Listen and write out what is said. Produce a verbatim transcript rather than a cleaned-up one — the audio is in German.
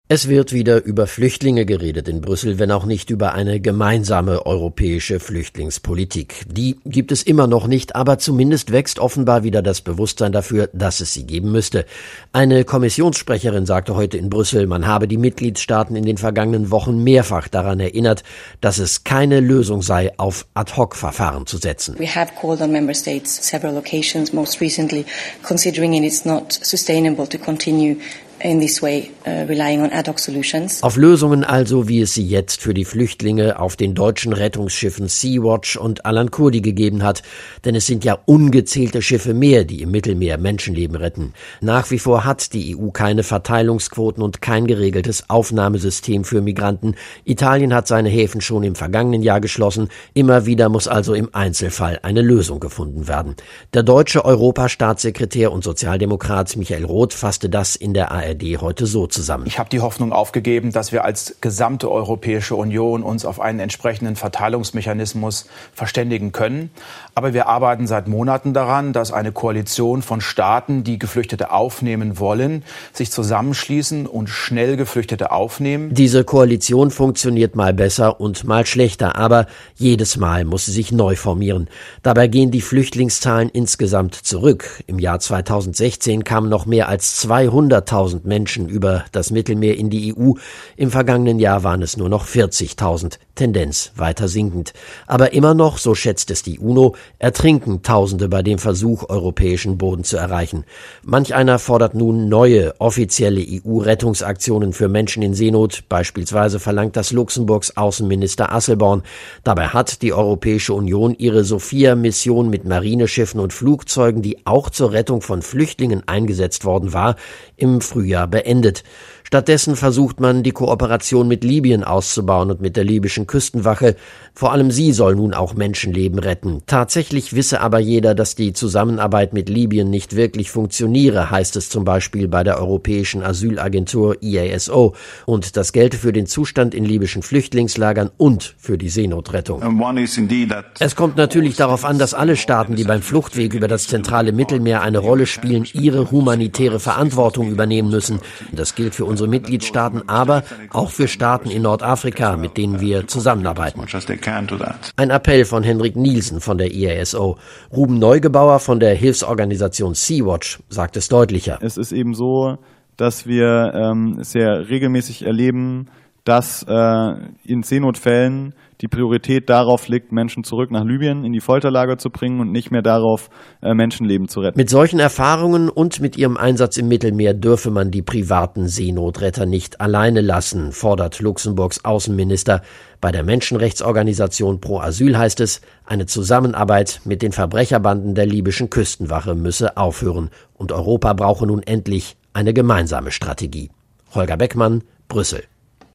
Es wird wieder über Flüchtlinge geredet in Brüssel, wenn auch nicht über eine gemeinsame europäische Flüchtlingspolitik. Die gibt es immer noch nicht, aber zumindest wächst offenbar wieder das Bewusstsein dafür, dass es sie geben müsste. Eine Kommissionssprecherin sagte heute in Brüssel, man habe die Mitgliedstaaten in den vergangenen Wochen mehrfach daran erinnert, dass es keine Lösung sei, auf Ad-hoc-Verfahren zu setzen. We have called on member states several occasions, most recently considering it is not sustainable to continue in this way, uh, relying on ad hoc solutions. Auf Lösungen also, wie es sie jetzt für die Flüchtlinge auf den deutschen Rettungsschiffen Sea-Watch und Alan Kurdi gegeben hat. Denn es sind ja ungezählte Schiffe mehr, die im Mittelmeer Menschenleben retten. Nach wie vor hat die E U keine Verteilungsquoten und kein geregeltes Aufnahmesystem für Migranten. Italien hat seine Häfen schon im vergangenen Jahr geschlossen. Immer wieder muss also im Einzelfall eine Lösung gefunden werden. Der deutsche Europastaatssekretär und Sozialdemokrat Michael Roth fasste das in der A R D heute so zusammen. Ich habe die Hoffnung aufgegeben, dass wir als gesamte Europäische Union uns auf einen entsprechenden Verteilungsmechanismus verständigen können. Aber wir arbeiten seit Monaten daran, dass eine Koalition von Staaten, die Geflüchtete aufnehmen wollen, sich zusammenschließen und schnell Geflüchtete aufnehmen. Diese Koalition funktioniert mal besser und mal schlechter, aber jedes Mal muss sie sich neu formieren. Dabei gehen die Flüchtlingszahlen insgesamt zurück. Im Jahr zweitausendsechzehn kamen noch mehr als zweihunderttausend Menschen über das Mittelmeer in die E U. Im vergangenen Jahr waren es nur noch vierzigtausend, Tendenz weiter sinkend. Aber immer noch, so schätzt es die UNO, ertrinken Tausende bei dem Versuch, europäischen Boden zu erreichen. Manch einer fordert nun neue, offizielle E U-Rettungsaktionen für Menschen in Seenot. Beispielsweise verlangt das Luxemburgs Außenminister Asselborn. Dabei hat die Europäische Union ihre Sophia-Mission mit Marineschiffen und Flugzeugen, die auch zur Rettung von Flüchtlingen eingesetzt worden war, im Frühjahr beendet. Stattdessen versucht man, die Kooperation mit Libyen auszubauen und mit der libyschen Küstenwache. Vor allem sie soll nun auch Menschenleben retten. Tatsächlich wisse aber jeder, dass die Zusammenarbeit mit Libyen nicht wirklich funktioniere, heißt es zum Beispiel bei der Europäischen Asylagentur E A S O. Und das gelte für den Zustand in libyschen Flüchtlingslagern und für die Seenotrettung. Es kommt natürlich darauf an, dass alle Staaten, die beim Fluchtweg über das zentrale Mittelmeer eine Rolle spielen, ihre humanitäre Verantwortung übernehmen müssen. Das gilt für unsere Mitgliedstaaten, aber auch für Staaten in Nordafrika, mit denen wir zusammenarbeiten. Ein Appell von Henrik Nielsen von der E A S O. Ruben Neugebauer von der Hilfsorganisation Sea-Watch sagt es deutlicher. Es ist eben so, dass wir ähm, sehr regelmäßig erleben, dass äh, in Seenotfällen die Priorität darauf liegt, Menschen zurück nach Libyen in die Folterlager zu bringen und nicht mehr darauf, äh, Menschenleben zu retten. Mit solchen Erfahrungen und mit ihrem Einsatz im Mittelmeer dürfe man die privaten Seenotretter nicht alleine lassen, fordert Luxemburgs Außenminister. Bei der Menschenrechtsorganisation Pro Asyl heißt es, eine Zusammenarbeit mit den Verbrecherbanden der libyschen Küstenwache müsse aufhören und Europa brauche nun endlich eine gemeinsame Strategie. Holger Beckmann, Brüssel.